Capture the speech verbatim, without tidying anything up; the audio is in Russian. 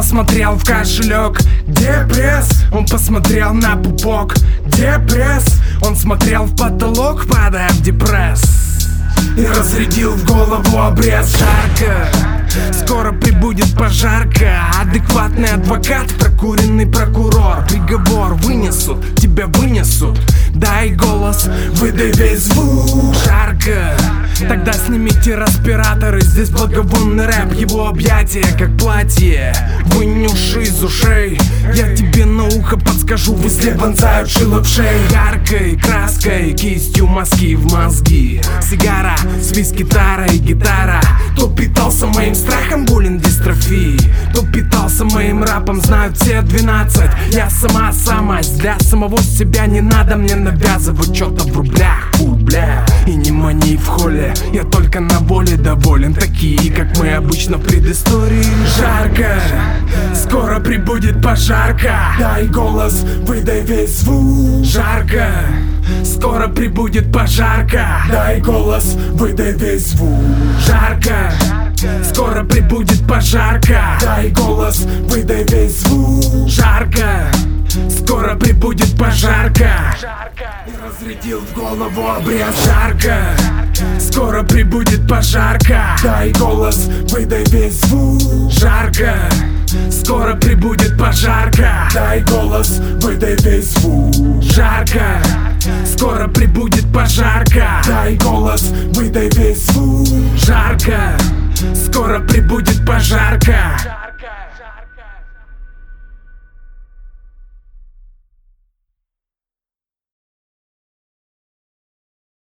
посмотрел в кошелек. Где пресс? Он посмотрел на пупок. Где пресс? Он смотрел в потолок, падая в депресс, и разрядил в голову обрез. Жарко, скоро прибудет пожарка. Адекватный адвокат, прокуренный прокурор. Приговор вынесут, тебя вынесут. Дай голос, выдай весь звук. Жарко, тогда снимите респираторы. Здесь благовонный рэп, его объятия как платье. Вынь уши из ушей, я тебе на ухо подскажу. Везде вонзают шило в шею. Яркой краской, кистью мазки в мозги. Сигара, свист гитара и гитара. Кто питался моим страхом, болен дистрофией. Кто питался моим рэпом, знают все двенадцать. Я сама самость, для самого себя не надо мне навязывать что-то в рублях. Фу, бля, и не мани в холле, я только на воле доволен. Такие, как мы обычно в предыстории. Жарко, скоро прибудет пожарка. Дай голос, выдай весь звук. Жарко, скоро прибудет пожарка. Дай голос, выдай весь звук. Жарко, скоро прибудет пожарка. Дай голос, выдай весь звук. Жарко, скоро прибудет пожарка. И разрядил в голову обрез. Жарко, скоро прибудет пожарка. Дай голос, выдай весь звук. Жарко, скоро прибудет пожарка. Дай голос, выдай весь звук. Жарко, скоро прибудет пожарка. Дай голос, выдай весь звук. Жарко, скоро прибудет пожарка.